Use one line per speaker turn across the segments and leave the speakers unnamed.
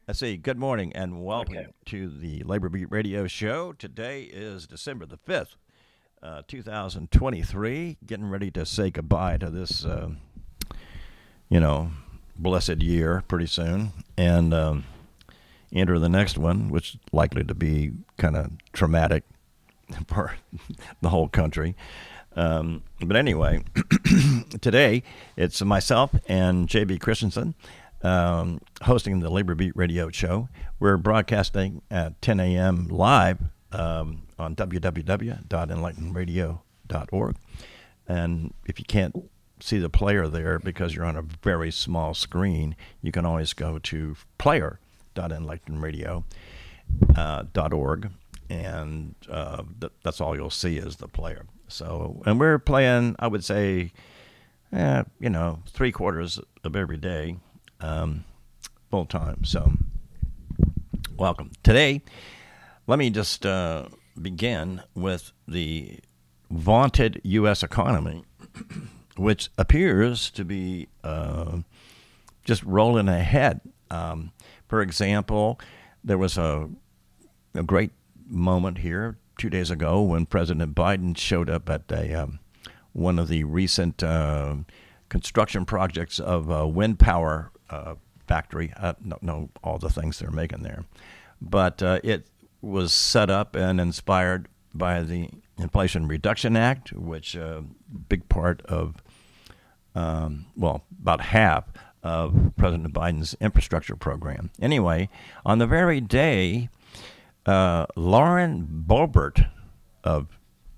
Let's see. Good morning and
Okay.
welcome to the Labor Beat Radio Show. Today is December the 5th, 2023. Getting ready to say goodbye to this, you know, blessed year pretty soon and enter the next one, which is likely to be kind of traumatic for the whole country. But anyway, today it's myself and JB Christensen hosting the Labor Beat Radio Show. We're broadcasting at 10 a.m. live on www.enlightenradio.org. And if you can't see the player there because you're on a very small screen, you can always go to player.enlightenradio.org, and that's all you'll see is the player. So, and we're playing, I would say, 3/4 of every day, full time. So, welcome. Today, let me just begin with the vaunted U.S. economy, which appears to be just rolling ahead. For example, there was a great moment here 2 days ago when President Biden showed up at one of the recent construction projects of a wind power factory. I don't know all the things they're making there, but it was set up and inspired by the Inflation Reduction Act, which big part of, about half of President Biden's infrastructure program. Anyway, on the very day, Lauren Boebert of,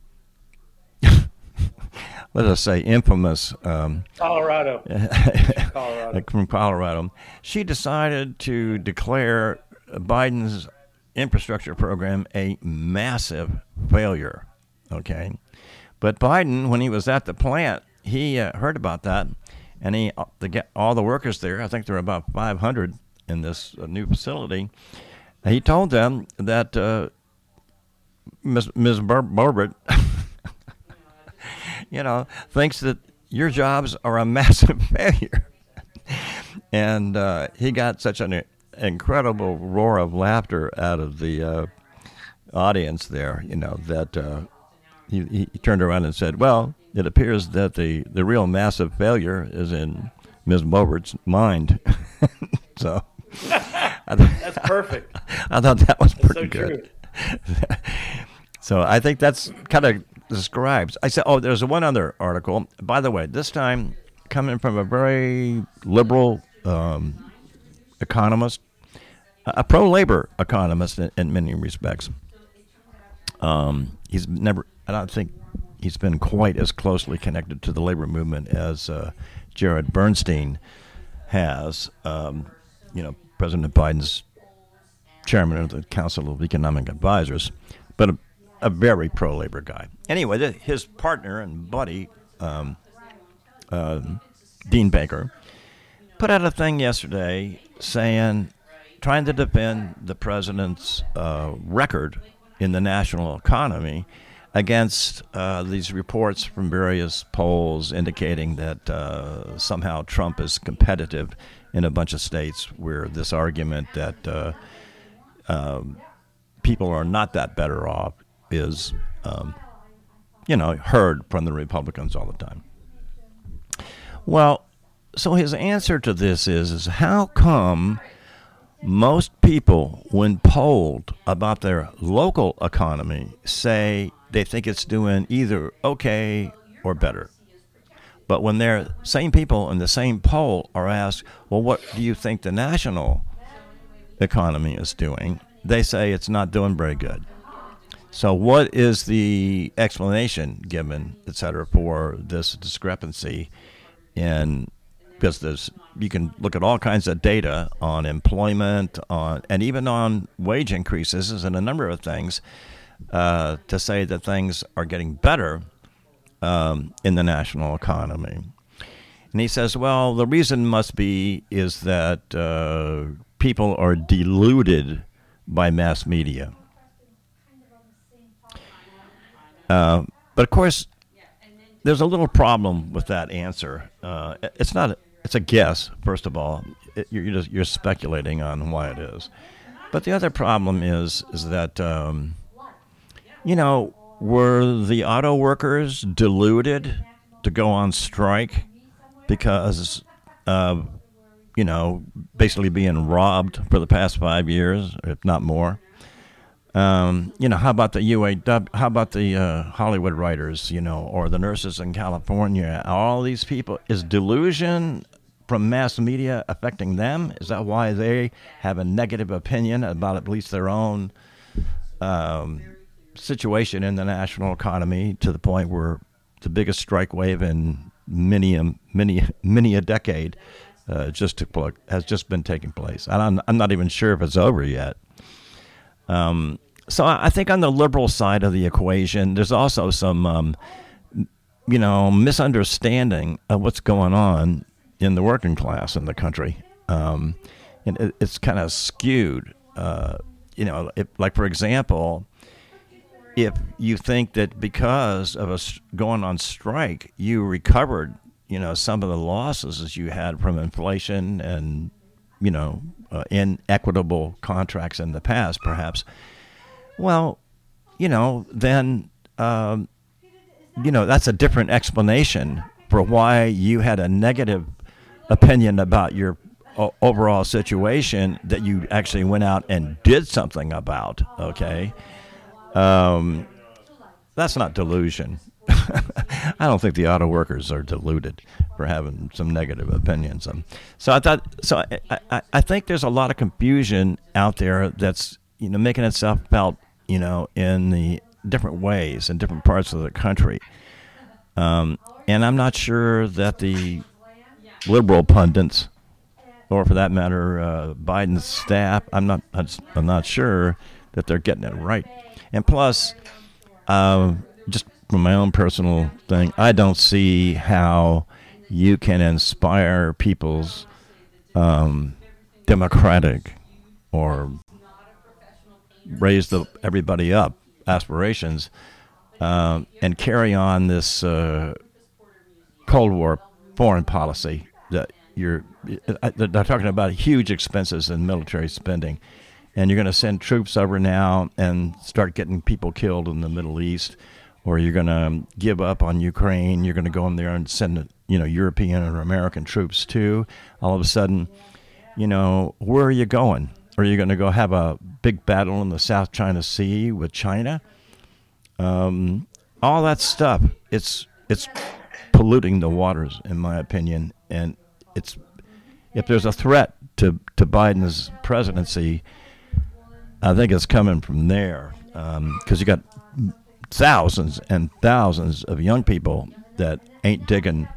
let us say, infamous
Colorado. She's from Colorado.
from Colorado, she decided to declare Biden's infrastructure program a massive failure. Okay, but Biden, when he was at the plant, he heard about that, and he to get all the workers there. I think there are about 500 in this new facility. He told them that Ms. Borbert, thinks that your jobs are a massive failure. And he got such an incredible roar of laughter out of the audience there, that he turned around and said, well, it appears that the real massive failure is in Ms. Bobert's mind. So
That's perfect.
I thought that was
That's so
pretty
true.
good. So I think that's kind of describes. I said, oh, there's one other article. By the way, this time coming from a very liberal economist, a pro-labor economist in many respects. He's never, I don't think he's been quite as closely connected to the labor movement as Jared Bernstein has. President Biden's chairman of the Council of Economic Advisors, but a very pro-labor guy. Anyway, his partner and buddy, Dean Baker, put out a thing yesterday trying to defend the president's record in the national economy against these reports from various polls indicating that somehow Trump is competitive in a bunch of states where this argument that people are not that better off is, heard from the Republicans all the time. Well, so his answer to this is how come most people, when polled about their local economy, say they think it's doing either okay or better? But when they're same people in the same poll are asked, well, what do you think the national economy is doing? They say it's not doing very good. So what is the explanation given, et cetera, for this discrepancy in business? You can look at all kinds of data on employment, and even on wage increases and a number of things to say that things are getting better in the national economy. And he says, well, the reason must be is that people are deluded by mass media. But of course, there's a little problem with that answer. It's not. It's a guess, first of all. you're speculating on why it is. But the other problem is that were the auto workers deluded to go on strike because basically being robbed for the past 5 years, if not more? How about the UAW? How about the Hollywood writers, or the nurses in California? All these people, is delusion from mass media affecting them? Is that why they have a negative opinion about at least their own situation in the national economy, to the point where the biggest strike wave in many a decade has just been taking place? I'm not even sure if it's over yet. So I think on the liberal side of the equation, there's also some, misunderstanding of what's going on in the working class in the country. And it's kind of skewed. Like, for example, if you think that because of going on strike, you recovered, some of the losses as you had from inflation and, inequitable contracts in the past, perhaps. Well, then, that's a different explanation for why you had a negative opinion about your overall situation that you actually went out and did something about, okay? That's not delusion. I don't think the auto workers are deluded for having some negative opinions. I think there's a lot of confusion out there that's making itself felt in the different ways in different parts of the country. And I'm not sure that the liberal pundits, or for that matter, Biden's staff, I'm not sure that they're getting it right. And plus, just from my own personal thing, I don't see how you can inspire people's democratic or raise everybody up aspirations and carry on this Cold War foreign policy that they're talking about huge expenses in military spending, and you're going to send troops over now and start getting people killed in the Middle East, or you're going to give up on Ukraine. You're going to go in there and send European or American troops too. All of a sudden, where are you going? Are you going to go have a big battle in the South China Sea with China? All that stuff, it's polluting the waters, in my opinion. And if there's a threat to Biden's presidency, I think it's coming from there, because you got thousands and thousands of young people that ain't digging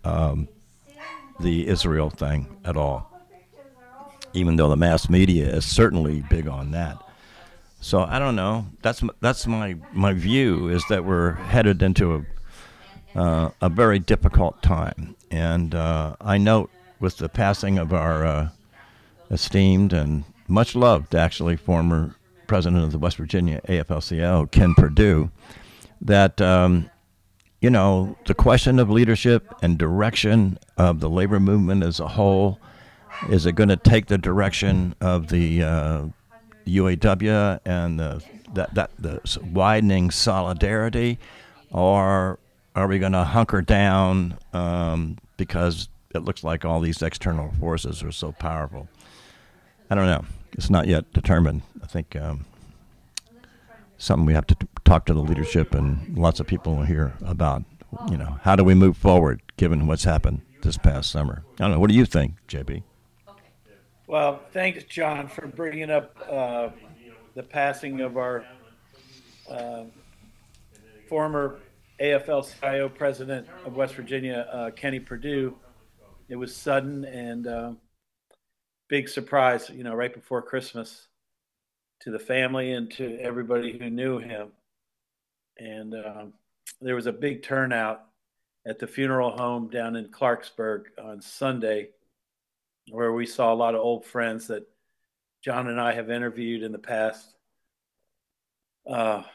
the Israel thing at all, even though the mass media is certainly big on that. So I don't know. That's my view, is that we're headed into a very difficult time. And I note with the passing of our esteemed and much loved, actually, former president of the West Virginia AFL-CIO, Ken Perdue, that the question of leadership and direction of the labor movement as a whole, is it going to take the direction of the UAW and the widening solidarity, or are we going to hunker down because it looks like all these external forces are so powerful? I don't know. It's not yet determined. I think something we have to talk to the leadership and lots of people here about. How do we move forward given what's happened this past summer? I don't know. What do you think, JB?
Well, thanks, John, for bringing up the passing of our former AFL-CIO president of West Virginia, Kenny Perdue. It was sudden and big surprise, right before Christmas, to the family and to everybody who knew him. And there was a big turnout at the funeral home down in Clarksburg on Sunday, where we saw a lot of old friends that John and I have interviewed in the past. But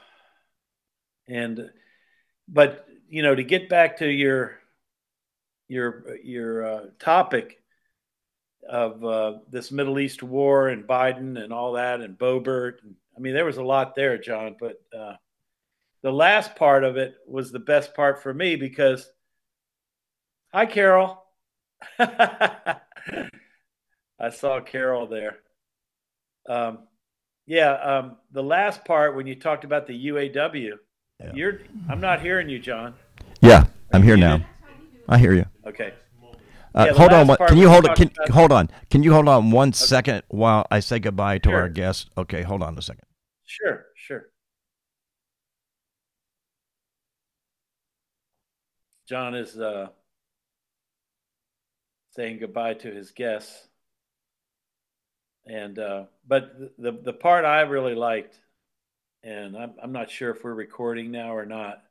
to get back to your topic, of this Middle East war and Biden and all that and Boebert. I mean, there was a lot there, John, but the last part of it was the best part for me because, hi, Carol. I saw Carol there. Um, yeah, the last part when you talked about the UAW,
Yeah.
I'm not hearing you, John.
Yeah,
Are
I'm
you
here
muted?
now. I hear you.
Okay. Yeah, the
Hold on.
last part
Can you
when
hold it?
talked about
Hold on? Can you hold on one
okay,
second while I say goodbye to our
sure,
guest? Okay, hold on a second.
sure. John is saying goodbye to his guests, and but the part I really liked, and I'm not sure if we're recording now or not.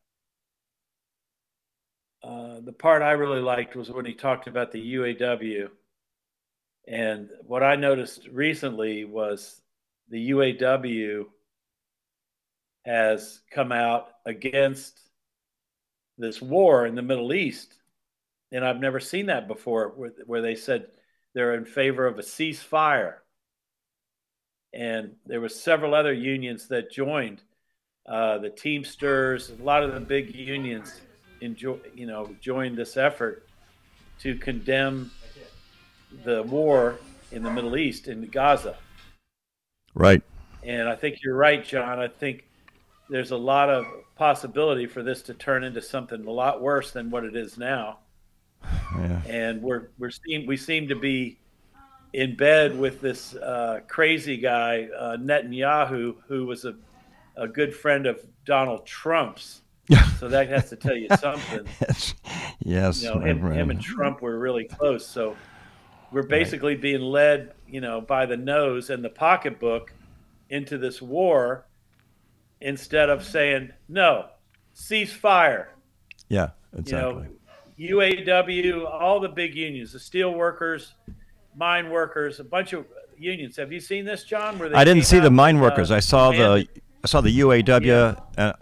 The part I really liked was when he talked about the UAW, and what I noticed recently was the UAW has come out against this war in the Middle East, and I've never seen that before, where they said they're in favor of a ceasefire, and there were several other unions that joined, the Teamsters, a lot of the big unions joined this effort to condemn the war in the Middle East in Gaza.
Right.
And I think you're right, John. I think there's a lot of possibility for this to turn into something a lot worse than what it is now.
Yeah.
And we seem to be in bed with this crazy guy Netanyahu, who was a good friend of Donald Trump's. So that has to tell you something.
Yes.
Him and Trump were really close. So we're
Right.
basically being led, by the nose and the pocketbook into this war instead of saying no, ceasefire.
Yeah.
You know,
Exactly.
UAW, all the big unions, the steel workers, mine workers, a bunch of unions. Have you seen this, John? Where they
I didn't
came
see the
out
mine
and
workers.
demanded?
I saw the UAW,
Yeah,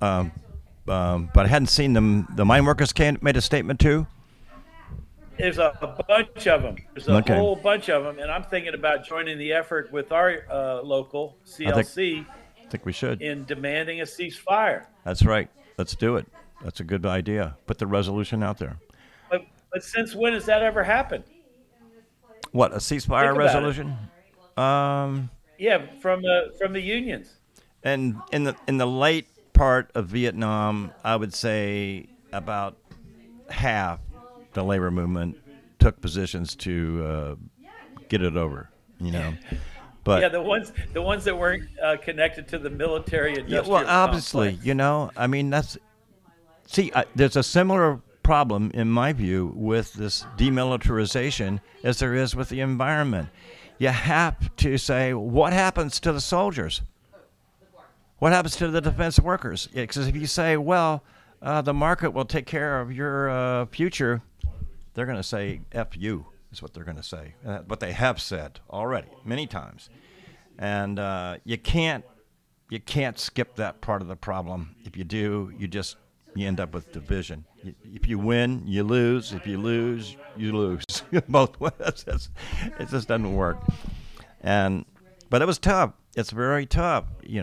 but I hadn't seen them. The mine workers made a statement too.
there's a bunch of them. There's a
Okay.
whole bunch of them, and I'm thinking about joining the effort with our local
I think
CLC
I think we should.
in demanding a ceasefire.
That's right. Let's do it. That's a good idea. Put the resolution out there.
But since when has that ever happened?
What, a ceasefire
Think about it.
resolution? Um,
Yeah, from the unions.
and in the late part of Vietnam, I would say about half the labor movement took positions to get it over. You know,
Yeah,
but
the ones that weren't connected to the military
yeah, well,
industrial
obviously,
complex.
I mean, there's a similar problem in my view with this demilitarization as there is with the environment. You have to say, what happens to the soldiers? What happens to the defense workers? Because if you say, well, the market will take care of your future, they're going to say, F you, is what they're going to say. What they have said already, many times. And you can't skip that part of the problem. If you do, you end up with division. If you win, you lose. If you lose, you lose. Both ways. It just doesn't work. But it was tough. It's very tough,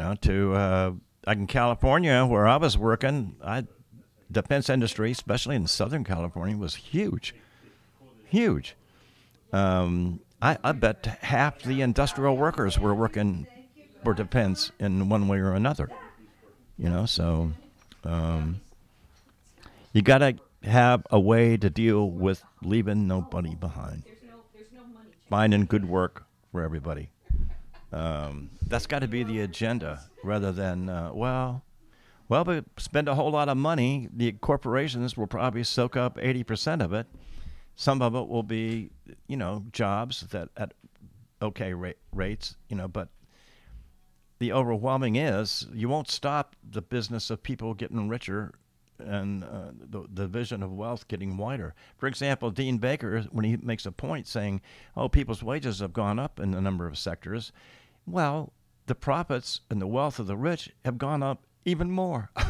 like in California where I was working, defense industry, especially in Southern California, was huge, huge. I bet half the industrial workers were working for defense in one way or another. So you got to have a way to deal with leaving nobody behind, finding good work for everybody. That's got to be the agenda rather than, we spend a whole lot of money. The corporations will probably soak up 80% of it. Some of it will be, jobs that at okay rates, but the overwhelming is you won't stop the business of people getting richer and the division of wealth getting wider. For example, Dean Baker, when he makes a point saying, people's wages have gone up in a number of sectors, well, the profits and the wealth of the rich have gone up even more.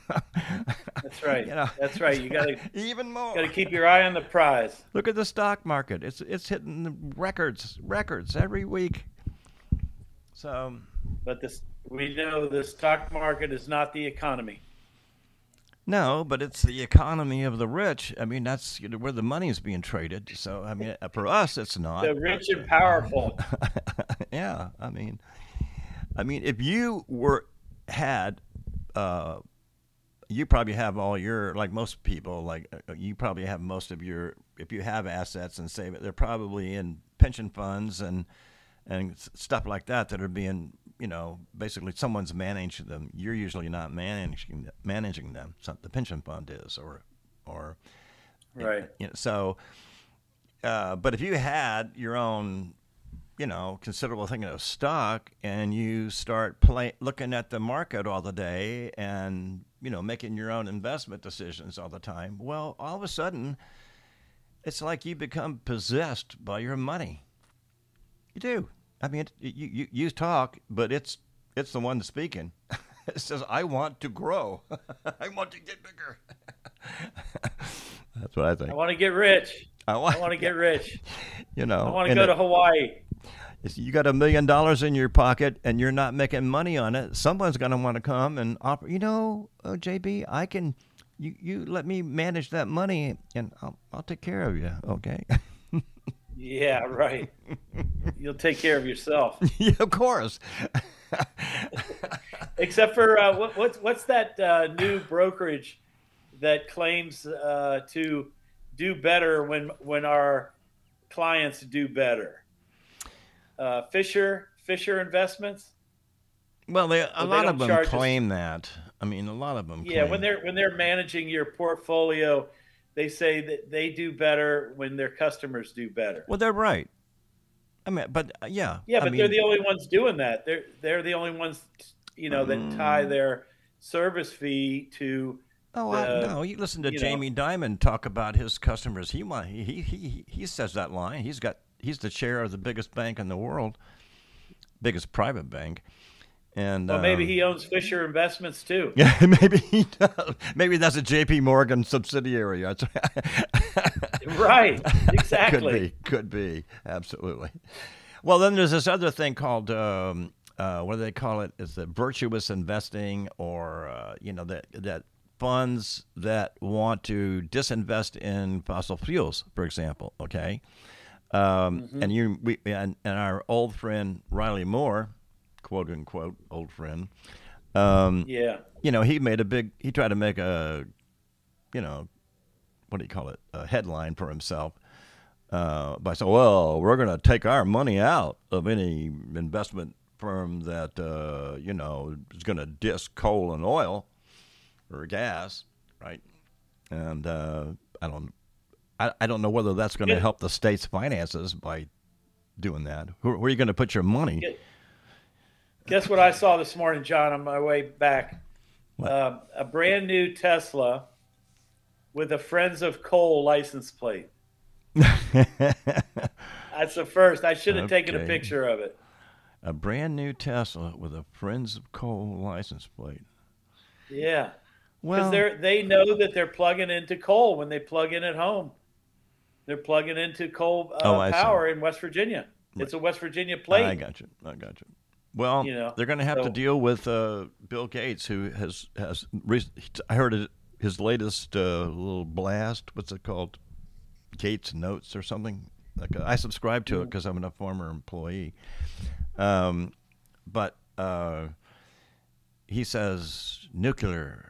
That's right.
You know,
That's right. You
even more.
got to keep your eye on the prize.
Look at the stock market. It's hitting the records every week. So,
But we know the stock market is not the economy.
no, but it's the economy of the rich. I mean, that's where the money is being traded. So, I mean, for us, it's not.
The rich and powerful.
Yeah, I mean, if you had, uh, you probably have all your, like most people, like you probably have most of your, if you have assets and save it, they're probably in pension funds and stuff like that that are being, basically someone's managing them. You're usually not managing them. So the pension fund is, or
Right.
so. But if you had your own, considerable thing of stock, and you start looking at the market all the day, and making your own investment decisions all the time, well, all of a sudden, it's like you become possessed by your money. You do. I mean, you talk, but it's the one speaking. It says, "I want to grow. I want to get bigger." That's what I think.
I want to get rich.
I want,
I want to get rich.
I
I want to go to Hawaii.
You got $1 million in your pocket and you're not making money on it. Someone's going to want to come and offer. JB, I can. You let me manage that money, and I'll take care of you. Okay.
Yeah, right. You'll take care of yourself.
Yeah, of course.
Except for what's that new brokerage that claims to do better when our clients do better? Fisher Investments.
Well, a
Well, they
lot of
don't
them
charge us.
claim that. I mean, a lot of them.
Yeah,
claim.
when they're managing your portfolio, they say that they do better when their customers do better.
Well, they're right. I mean, but yeah.
Yeah,
I
but
mean,
they're the only ones doing that. They're the only ones, that tie their service fee to
Oh,
the,
no! You listen to
you know.
Jamie Dimon talk about his customers. He says that line. He's the chair of the biggest bank in the world, biggest private bank, and
Well, maybe he owns Fisher Investments too.
yeah, maybe he does. Maybe that's a J.P. Morgan subsidiary.
Right, exactly.
Could be, absolutely. Well, then there's this other thing called what do they call it? Is it virtuous investing, or that funds that want to disinvest in fossil fuels, for example. Okay, and our old friend Riley Moore, quote unquote old friend.
Yeah.
He tried to make a, what do you call it? A headline for himself by saying, well, we're going to take our money out of any investment firm that, is going to diss coal and oil or gas, right? And I don't know whether that's going to help the state's finances by doing that. Where are you going to put your money?
Guess what I saw this morning, John, on my way back? A brand new Tesla with a Friends of Coal license plate. That's the first. I should have taken a
Okay.
picture of it.
A brand new Tesla with a Friends of Coal license plate.
Yeah.
Well,
Because they know that they're plugging into coal when they plug in at home. They're plugging into coal
I see.
power in West Virginia. It's a West Virginia plate.
I got you. Well, they're going to have to deal with Bill Gates, who has I heard his latest little blast. What's it called? Gates Notes or something. I subscribe to it because I'm a former employee. But he says nuclear.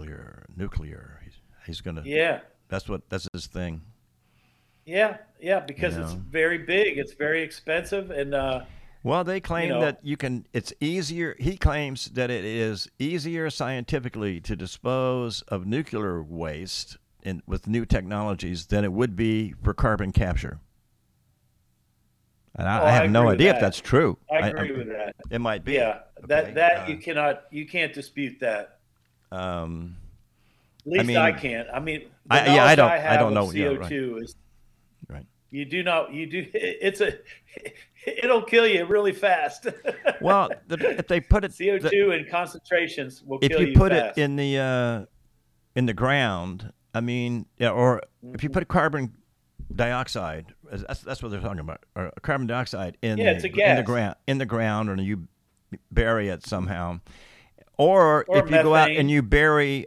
He's going to.
Yeah.
That's his thing.
Yeah, because it's very big. It's very expensive, and
well, they claim that it's easier. He claims that it is easier scientifically to dispose of nuclear waste with new technologies than it would be for carbon capture. And I have no idea if that's true.
I agree with that.
It might be.
Yeah,
Okay.
that you can't dispute that. At least I can't. I mean, the knowledge I don't know.
Yeah,
CO2 is
right.
You do not. You do. It'll kill you really fast.
Well, if they put it,
CO2 and concentrations will
if
kill
you
you
put it
fast.
in the ground, I mean, yeah, or if you
Mhm.
put carbon dioxide, that's what they're talking about, or carbon dioxide
Yeah, it's a
in the
gas
ground or you bury it somehow, or
or
if you go out and
methane.
you bury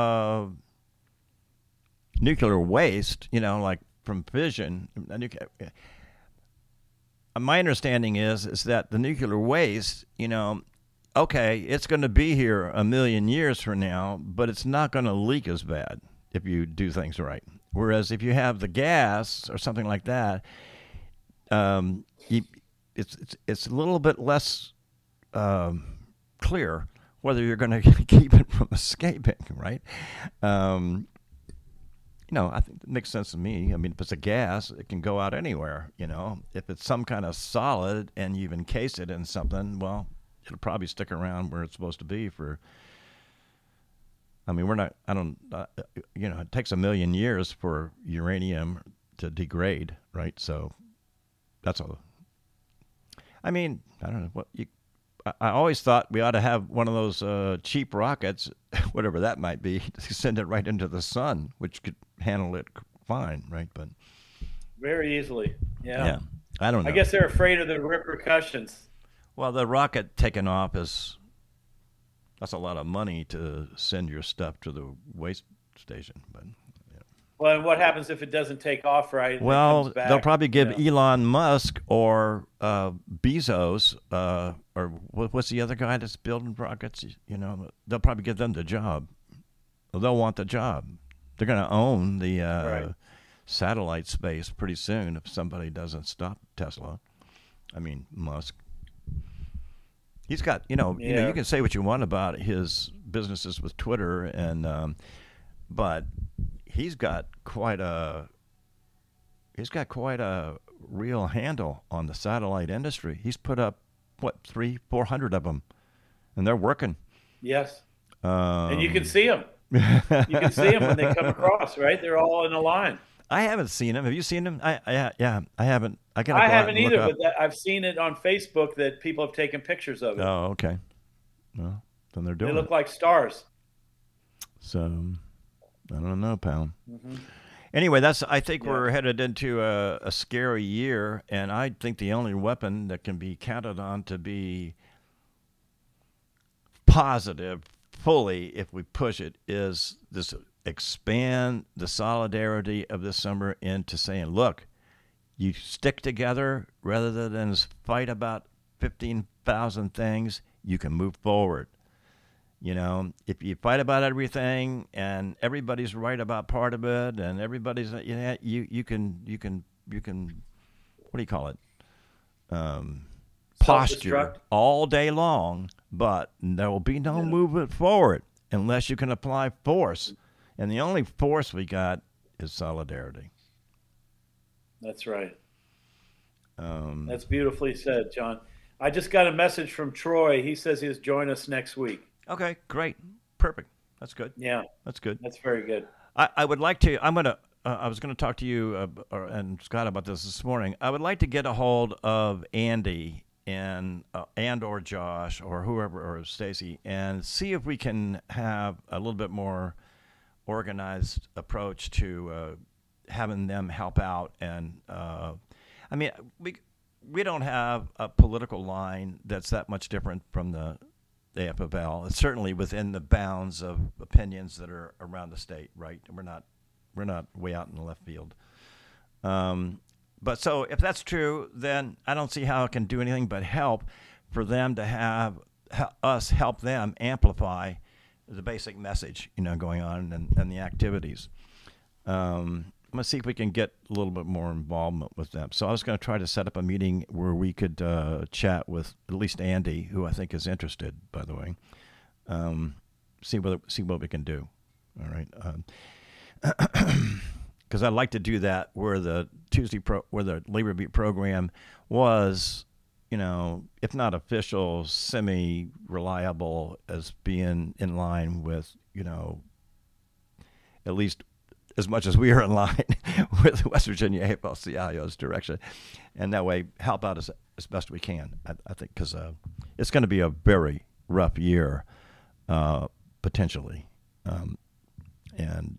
nuclear waste, like from fission. My understanding is that the nuclear waste, okay, it's going to be here a million years from now, but it's not going to leak as bad if you do things right. Whereas if you have the gas or something like that, you, it's a little bit less um, clear whether you're going to keep it from escaping, right? Um, I think it makes sense to me. I mean, if it's a gas, it can go out anywhere. If it's some kind of solid and you've encased it in something, well, it'll probably stick around where it's supposed to be for. I mean, we're not. I don't. It takes a million years for uranium to degrade, right? So that's all. I mean, I don't know what you. I always thought we ought to have one of those cheap rockets, whatever that might be, to send it right into the sun, which could handle it fine, right? But
Very easily. Yeah.
yeah, I don't
I
know.
guess they're afraid of the repercussions.
Well, the rocket taking off that's a lot of money to send your stuff to the waste station. But
Well, and what happens if it doesn't take off right and it comes
well, they'll
back?
probably give Elon Musk or Bezos or what's the other guy that's building rockets? They'll probably give them the job. They'll want the job. They're going to own the
Right.
satellite space pretty soon if somebody doesn't stop Tesla. I mean, Musk. He's got, you
Yeah.
can say what you want about his businesses with Twitter, but he's got quite a he's got quite a real handle on the satellite industry. He's put up what 300-400 of them, and they're working.
Yes. And you can
Um,
see them. You can see them when they come across, right? They're all in a line.
I haven't seen him. Have you seen him? Yeah, I haven't. I gotta
I
go out
haven't
and look
either,
up.
but I've seen it on Facebook that people have taken pictures of it.
Oh, okay. Well, then they're
They
doing it.
look like stars.
So I don't know, pal.
Hmm.
Anyway, I think
Yeah.
we're headed into a scary year, and I think the only weapon that can be counted on to be positive fully, if we push it, is this expand the solidarity of this summer into saying, look, you stick together rather than fight about 15,000 things, you can move forward. If you fight about everything and everybody's right about part of it, and everybody's, you can, what do you call it? Um,
Self
Posture
destruct.
all day long, but there will be no
Yeah.
movement forward unless you can apply force. And the only force we got is solidarity.
That's right.
Um,
That's beautifully said, John. I just got a message from Troy. He says he'll join us next week.
okay, great. Perfect. That's good.
Yeah,
That's good.
that's very good.
I would like to. I was going to talk to you and Scott about this morning. I would like to get a hold of Andy and or Josh or whoever or Stacy and see if we can have a little bit more organized approach to having them help out. And I mean, we don't have a political line that's that much different from the AFL. It's certainly within the bounds of opinions that are around the state, right? We're not way out in the left field. Um, but so if that's true, then I don't see how it can do anything but help for them to have us help them amplify the basic message, going on and the activities. I'm gonna see if we can get a little bit more involvement with them. So I was gonna try to set up a meeting where we could chat with at least Andy, who I think is interested, by the way. See what we can do. All right. Because I'd like to do that where the where the Labor Beat program was, if not official, semi-reliable as being in line with, at least as much as we are in line with West Virginia AFL-CIO's direction, and that way help out as best we can. I think because it's going to be a very rough year, potentially, and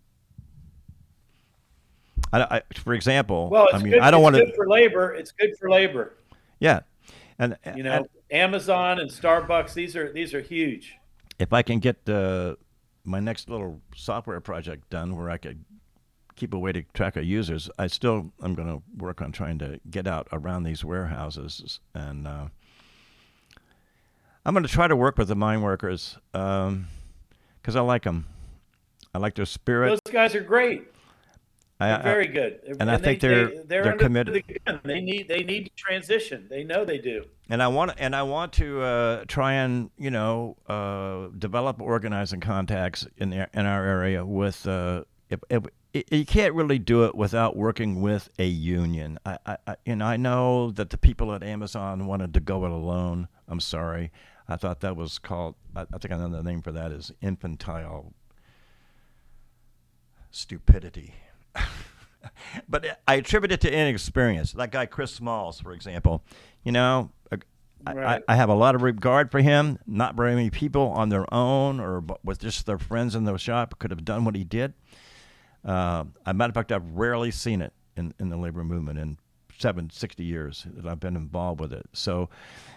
for example,
well, it's good,
I don't want to.
It's good for labor. It's good for labor.
Yeah, and
Amazon and Starbucks. These are huge.
If I can get my next little software project done where I could keep a way to track of users, I'm going to work on trying to get out around these warehouses, and I'm going to try to work with the mine workers because I like them. I like their spirit.
Those guys are great. They're very good,
and I think they're committed.
They need to transition. They know they do.
And I want to try and develop organizing contacts in our area with. You can't really do it without working with a union. I know that the people at Amazon wanted to go it alone. I'm sorry. I thought that was called. I think another name for that is infantile stupidity. But I attribute it to inexperience. That guy Chris Smalls, for example,
Right.
I have a lot of regard for him. Not very many people on their own or with just their friends in the shop could have done what he did. As a matter of fact, I've rarely seen it in the labor movement in 60 years that I've been involved with it. So,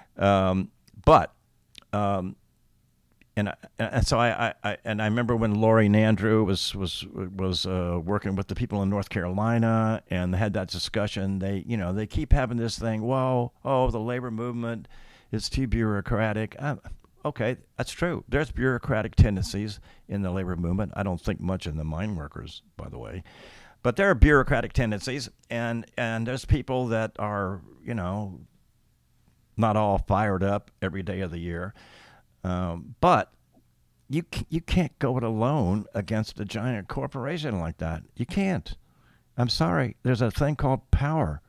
And so I remember when Lori Nandrew was working with the people in North Carolina and they had that discussion. They keep having this thing. The labor movement is too bureaucratic. Okay, that's true. There's bureaucratic tendencies in the labor movement. I don't think much in the mine workers, by the way, but there are bureaucratic tendencies, and there's people that are not all fired up every day of the year. But you can't go it alone against a giant corporation like that. You can't. I'm sorry. There's a thing called power.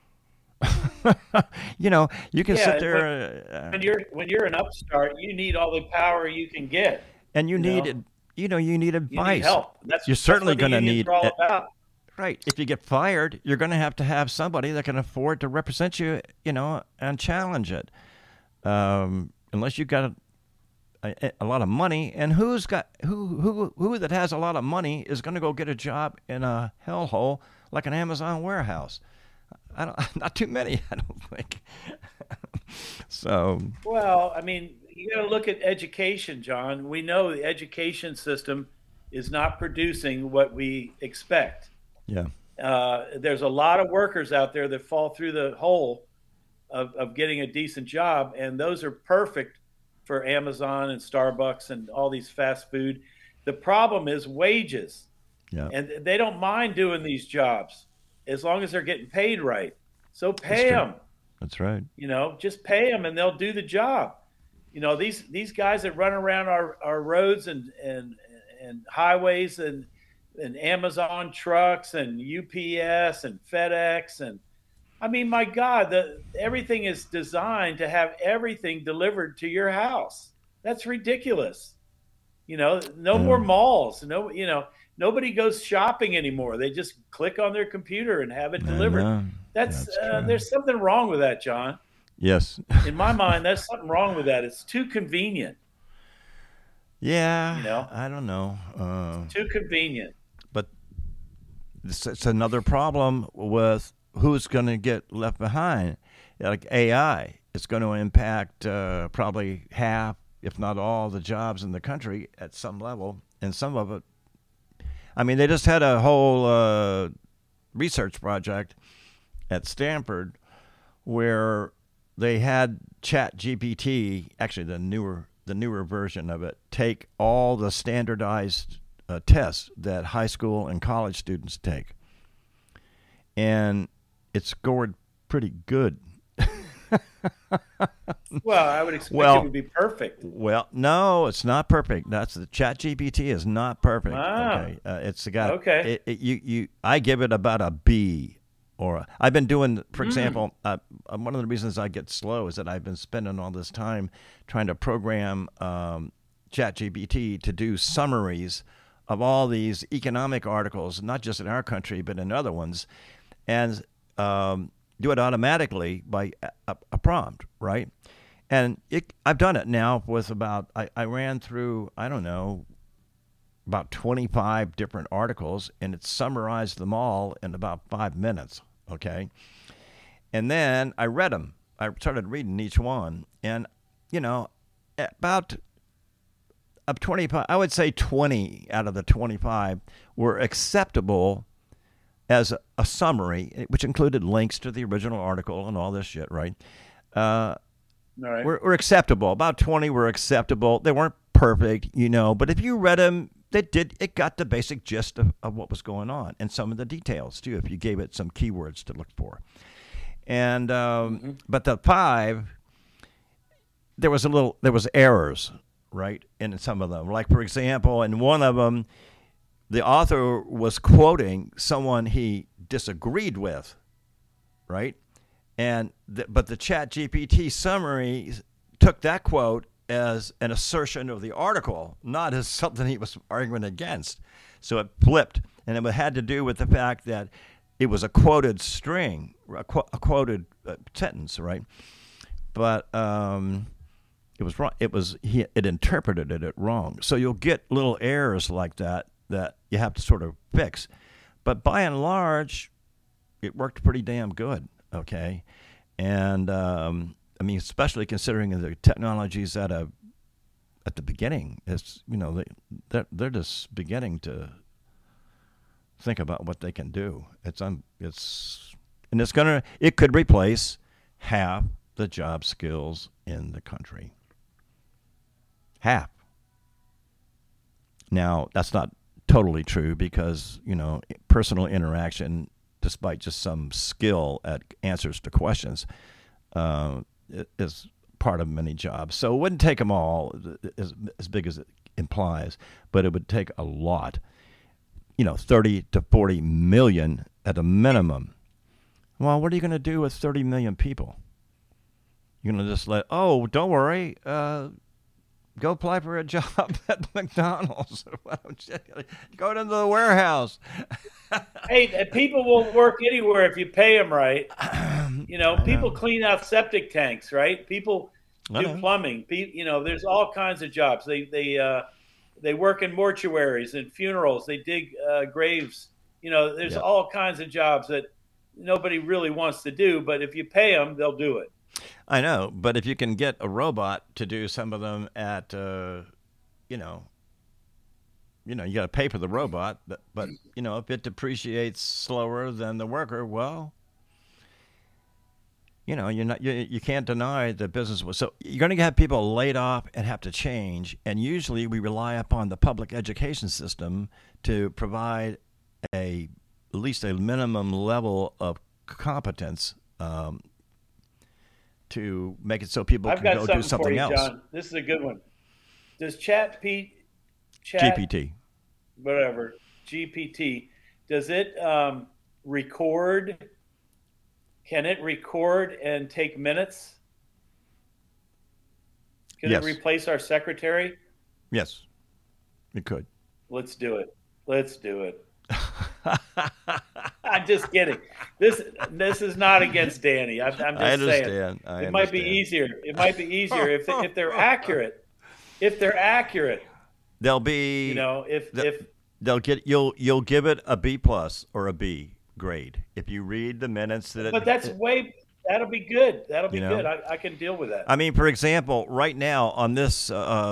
You can sit there.
When you're an upstart, you need all the power you can get.
And you need advice.
You need help.
You're certainly going to need
it.
Right. If you get fired, you're going to have somebody that can afford to represent you, and challenge it. Unless you've got a lot of money, and who that has a lot of money is going to go get a job in a hellhole like an Amazon warehouse? Not too many, I don't think. So.
Well, I mean, you got to look at education, John. We know the education system is not producing what we expect.
Yeah.
There's a lot of workers out there that fall through the hole of getting a decent job, and those are perfect for Amazon and Starbucks and all these fast food. The problem is wages.
Yeah.
And they don't mind doing these jobs as long as they're getting paid right. So pay them.
That's right.
Just pay them and they'll do the job. These guys that run around our roads and highways and Amazon trucks and UPS and FedEx and I mean, my God, everything is designed to have everything delivered to your house. That's ridiculous. No more malls. Nobody goes shopping anymore. They just click on their computer and have it delivered. That's there's something wrong with that, John.
Yes.
In my mind, there's something wrong with that. It's too convenient.
Yeah. I don't know.
It's too convenient.
But it's another problem with who's going to get left behind. Like AI, it's going to impact probably half, if not all, the jobs in the country at some level. And some of it, I mean, they just had a whole research project at Stanford where they had ChatGPT, actually the newer version of it, take all the standardized tests that high school and college students take. And it scored pretty good.
Well, I would expect it would be perfect.
Well, no, it's not perfect. That's the ChatGPT is not perfect. Okay, it's got.
Okay.
I give it about a B. I've been doing, for example, one of the reasons I get slow is that I've been spending all this time trying to program ChatGPT to do summaries of all these economic articles, not just in our country, but in other ones, and do it automatically by a prompt, right? And I've done it now with I ran through, I don't know, about 25 different articles, and it summarized them all in about 5 minutes, okay? And then I read them. I started reading each one, and, about of 25, I would say 20 out of the 25 were acceptable as a summary, which included links to the original article and all this shit, right?
All right.
Were acceptable. About 20 were acceptable. They weren't perfect, but if you read them, it got the basic gist of what was going on and some of the details too, if you gave it some keywords to look for. And but the 5, there was errors, right, in some of them. Like, for example, in one of them, the author was quoting someone he disagreed with, right? But the ChatGPT summary took that quote as an assertion of the article, not as something he was arguing against. So it flipped, and it had to do with the fact that it was a quoted string, a quoted sentence, right? But it was wrong. It interpreted it wrong. So you'll get little errors like that you have to sort of fix. But by and large, it worked pretty damn good. Okay, and especially considering the technologies at the beginning, it's they're just beginning to think about what they can do. It could replace half the job skills in the country. Half. Now, that's not totally true because, personal interaction, despite just some skill at answers to questions, is part of many jobs. So it wouldn't take them all as big as it implies, but it would take a lot, 30 to 40 million at a minimum. Well, what are you going to do with 30 million people? You're going to just don't worry, go apply for a job at McDonald's. Go to the warehouse.
Hey, people will work anywhere if you pay them right. People clean out septic tanks, right? People do plumbing. There's all kinds of jobs. They work in mortuaries and funerals. They dig graves. There's all kinds of jobs that nobody really wants to do, but if you pay them, they'll do it.
I know, but if you can get a robot to do some of them at, you got to pay for the robot, but if it depreciates slower than the worker, well, you can't deny the business was. So you're going to have people laid off and have to change, and usually we rely upon the public education system to provide at least a minimum level of competence. To make it so people can go do something else.
John. This is a good one. Does GPT, whatever, GPT, does it record? Can it record and take minutes? Can it replace our secretary?
Yes, it could.
Let's do it. I'm just kidding. This is not against Danny. I'm just saying. It might be easier. It might be easier if they're accurate. If they're accurate,
they'll be. They'll get you'll give it a B+ or a B grade if you read the minutes that.
But that'll be good. That'll be good. I can deal with that.
I mean, for example, right now on this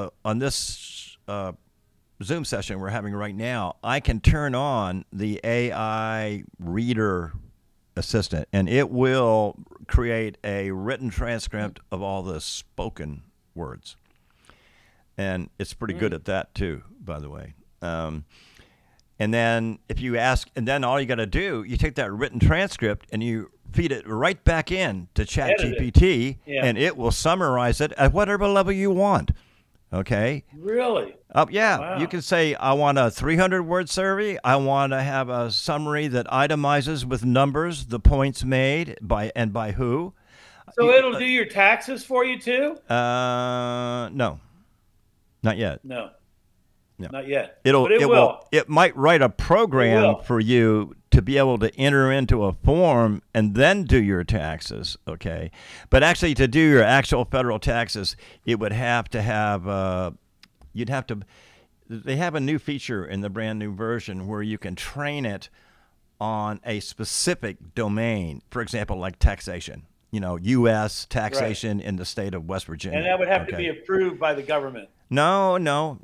Zoom session we're having right now, I can turn on the AI reader assistant, and it will create a written transcript of all the spoken words. And it's pretty good at that too, by the way. And then if you ask, and then all you got to do, you take that written transcript and you feed it right back in to ChatGPT, and it will summarize it at whatever level you want. Okay.
Really?
Yeah.
Wow.
You can say, I want a 300-word survey. I want to have a summary that itemizes with numbers the points made by who.
So it'll do your taxes for you too?
No. Not yet.
No. Not yet.
It'll
but it will.
It might write a program for you to be able to enter into a form and then do your taxes. Okay, but actually to do your actual federal taxes, it would have to have you'd have to. They have a new feature in the brand new version where you can train it on a specific domain. For example, like taxation. U.S. taxation in the state of West Virginia.
And that would have to be approved by the government.
No.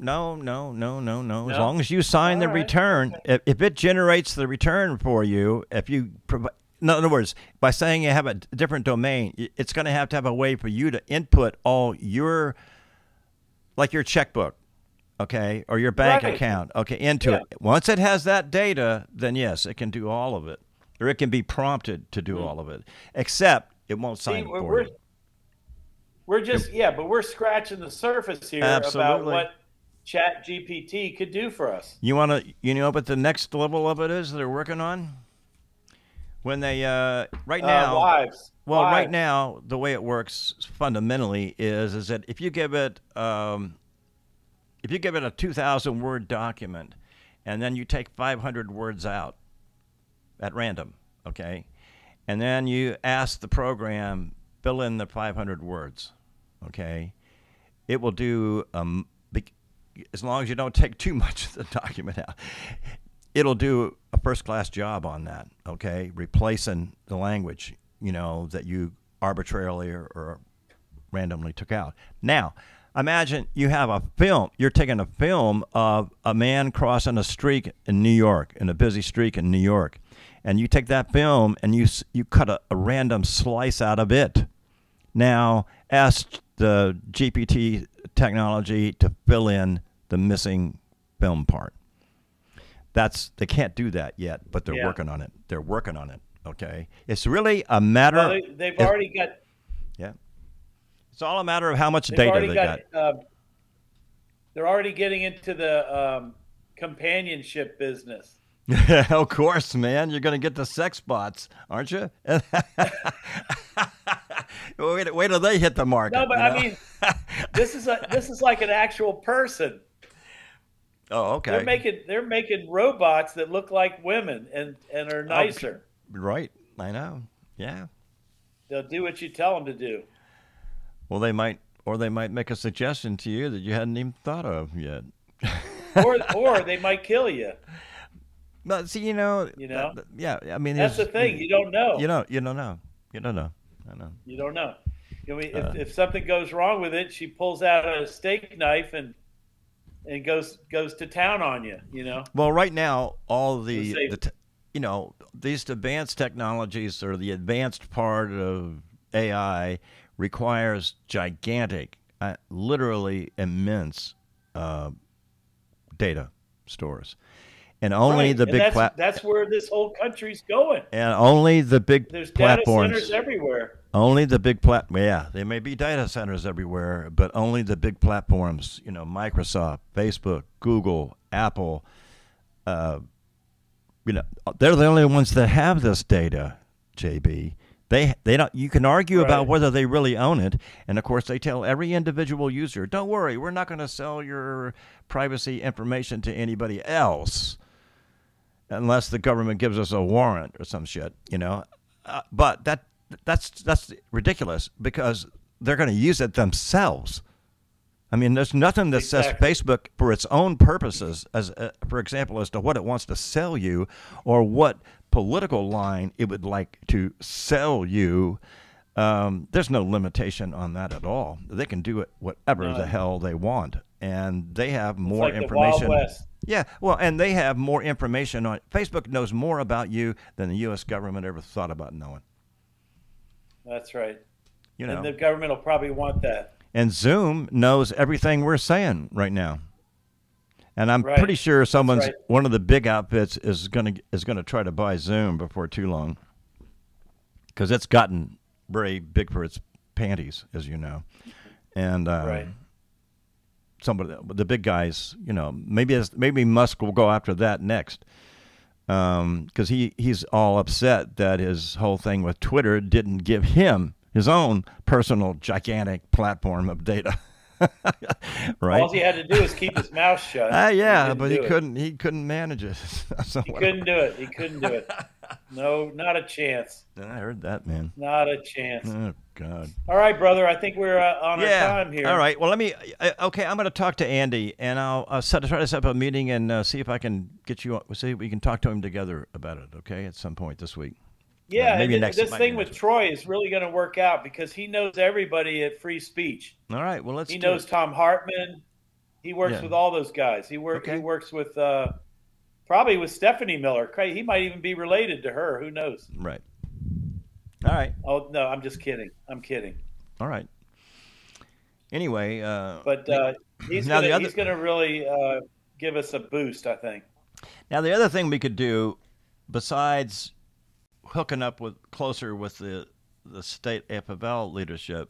As long as you sign the return, if it generates the return for you, in other words, by saying you have a different domain, it's going to have a way for you to input all your checkbook, okay, or your bank account, okay, into it. Once it has that data, then yes, it can do all of it, or it can be prompted to do all of it, except it won't sign for you.
We're just, but we're scratching the surface here about what ChatGPT could do for us.
You want to, what the next level of it is they're working on? When they, right now, the way it works fundamentally is that if you give it a 2,000 word document and then you take 500 words out at random, okay, and then you ask the program, fill in the 500 words. Okay, it will do, as long as you don't take too much of the document out, it'll do a first-class job on that, okay, replacing the language, that you arbitrarily or randomly took out. Now, imagine you have a film, you're taking a film of a man crossing a street in New York, in a busy street in New York, and you take that film and you cut a random slice out of it. Now, ask the GPT technology to fill in the missing film part. They can't do that yet, but they're working on it. They're working on it. Okay, it's really a matter.
Well, they've already got.
Yeah, it's all a matter of how much data they got.
They're already getting into the companionship business.
Of course, man. You're going to get the sex bots, aren't you? Wait till they hit the market.
No, but I mean, this is like an actual person.
Oh, okay.
They're making robots that look like women and are nicer.
Right. I know. Yeah.
They'll do what you tell them to do.
Well, they might make a suggestion to you that you hadn't even thought of yet.
or they might kill you.
But see, yeah. I mean,
that's the thing. You don't know.
You don't know. I know.
You don't know. If something goes wrong with it, she pulls out a steak knife and goes to town on you.
Well, right now, all these advanced technologies, or the advanced part of AI, requires gigantic, literally immense data stores. And only the big
that's where this whole country's going.
And only the big
There's
platforms.
Data centers everywhere.
Only the big there may be data centers everywhere, but only the big platforms, Microsoft, Facebook, Google, Apple, they're the only ones that have this data, JB. They don't. You can argue about whether they really own it, and of course they tell every individual user, "Don't worry, we're not going to sell your privacy information to anybody else, unless the government gives us a warrant or some shit." But that's ridiculous, because they're going to use it themselves. I mean, there's nothing that says Facebook, for its own purposes, as for example, as to what it wants to sell you or what political line it would like to sell you. There's no limitation on that at all. They can do it whatever the hell they want, and they have more information.
The Wild West.
Yeah, well, and they have more information on Facebook. Knows more about you than the U.S. government ever thought about knowing.
That's right. And the government will probably want that.
And Zoom knows everything we're saying right now. And I'm pretty sure one of the big outfits is gonna try to buy Zoom before too long, because it's gotten very big for its panties, as you know. And the big guys, maybe Musk will go after that next, because he's all upset that his whole thing with Twitter didn't give him his own personal gigantic platform of data. Right?
All he had to do was keep his mouth shut.
Yeah, but he couldn't. He couldn't manage it. So
He couldn't do it. He couldn't do it. No, not a chance.
I heard that, man.
Not a chance.
Oh God.
All right, brother. I think we're on our time here.
All right. Well, let me. Okay, I'm going to talk to Andy, and I'll try to set up a meeting and see if I can get you. See if we can talk to him together about it. Okay, at some point this week.
Yeah,
maybe
this thing with Troy is really going to work out because he knows everybody at Free Speech.
All right. Well,
He knows Tom Hartman. He works with all those guys. He works with probably with Stephanie Miller. He might even be related to her. Who knows?
Right. All right.
Oh no, I'm just kidding. I'm kidding.
All right. Anyway,
but he's going to really give us a boost, I think.
Now the other thing we could do, besides hooking up closer with the state AFL leadership,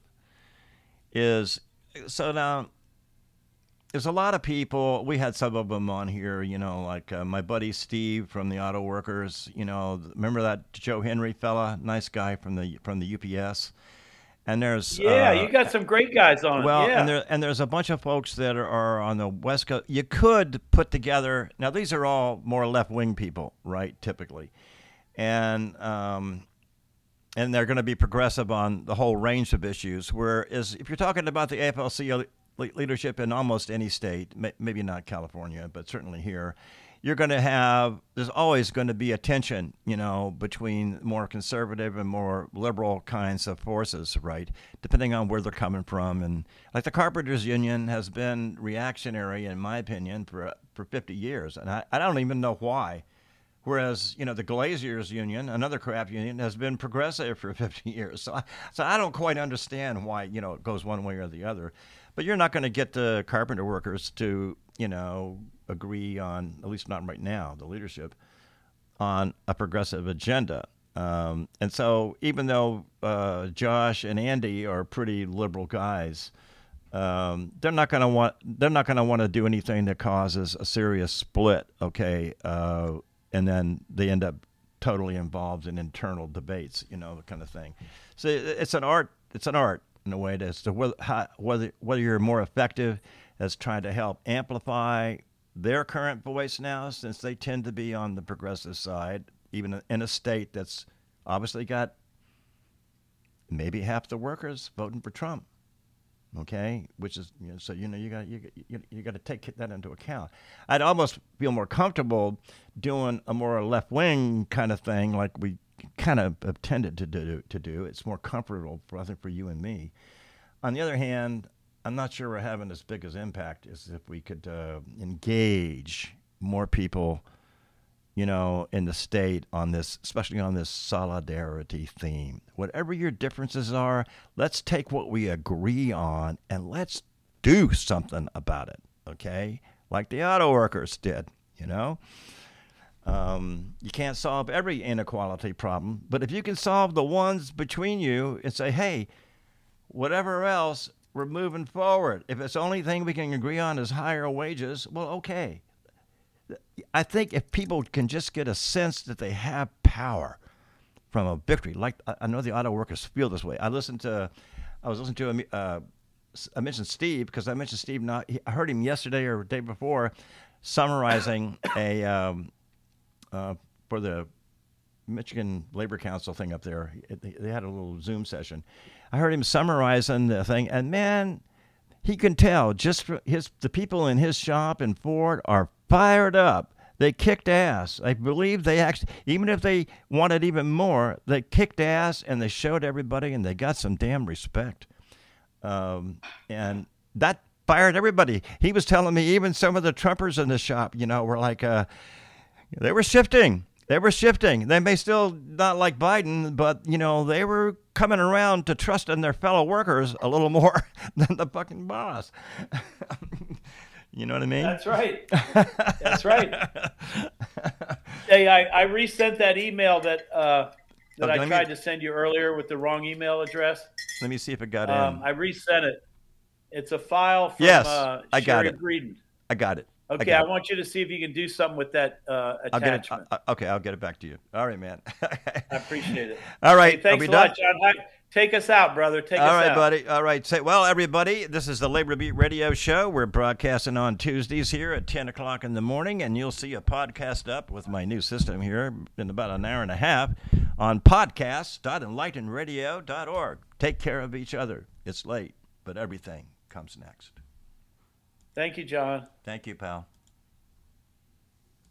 is so now. There's a lot of people. We had some of them on here, like my buddy Steve from the Auto Workers. Remember that Joe Henry fella, nice guy from the UPS. And there's
you got some great guys on.
Well,
yeah.
and there's a bunch of folks that are on the West Coast. You could put together. Now these are all more left wing people, right? Typically, and they're going to be progressive on the whole range of issues. Whereas if you're talking about the AFL-CIO leadership in almost any state, maybe not California, but certainly here, you're going to have, there's always going to be a tension, between more conservative and more liberal kinds of forces, right? Depending on where they're coming from. And like the Carpenters Union has been reactionary, in my opinion, for 50 years. And I don't even know why. Whereas, the Glaziers Union, another craft union, has been progressive for 50 years. So I don't quite understand why, it goes one way or the other. But you're not going to get the carpenter workers to, agree on, at least not right now, the leadership, on a progressive agenda. And so even though Josh and Andy are pretty liberal guys, they're not going to want to do anything that causes a serious split, okay? And then they end up totally involved in internal debates, the kind of thing. So it's an art. In a way, as to whether you're more effective as trying to help amplify their current voice now, since they tend to be on the progressive side, even in a state that's obviously got maybe half the workers voting for Trump. Okay, which is so you got to take that into account. I'd almost feel more comfortable doing a more left wing kind of thing, like we kind of have tended to do. It's more comfortable, I think, for you and me. On the other hand, I'm not sure we're having as big as impact as if we could engage more people, in the state on this, especially on this solidarity theme. Whatever your differences are, let's take what we agree on and let's do something about it, okay? Like the auto workers did, You can't solve every inequality problem, but if you can solve the ones between you and say, hey, whatever else, we're moving forward. If it's the only thing we can agree on is higher wages, well, okay. I think if people can just get a sense that they have power from a victory, like I know the auto workers feel this way. I mentioned Steve because I mentioned Steve. I heard him yesterday or the day before summarizing for the Michigan Labor Council thing up there. They had a little Zoom session. I heard him summarizing the thing, and man, he can tell just for the people in his shop in Ford are fired up. They kicked ass. I believe they actually, even if they wanted even more, they kicked ass and they showed everybody, and they got some damn respect. And that fired everybody. He was telling me even some of the Trumpers in the shop, were like, they were shifting. They may still not like Biden, but, they were coming around to trust in their fellow workers a little more than the fucking boss. You know what I mean?
That's right. Hey, I resent that email that I tried to send you earlier with the wrong email address.
Let me see if it got in.
I resent it. It's a file from
I got
Sherry
it.
Breeden.
I got it.
Okay, I want you to see if you can do something with that attachment.
I'll get it back to you. All right, man.
I appreciate it.
All right.
Hey, thanks a lot, John. Take us out, brother. Take us out.
All right, buddy. All right. Well, everybody, this is the Labor Beat Radio Show. We're broadcasting on Tuesdays here at 10 o'clock in the morning, and you'll see a podcast up with my new system here in about an hour and a half on podcasts.enlightenradio.org. Take care of each other. It's late, but everything comes next.
Thank you, John.
Thank you, pal.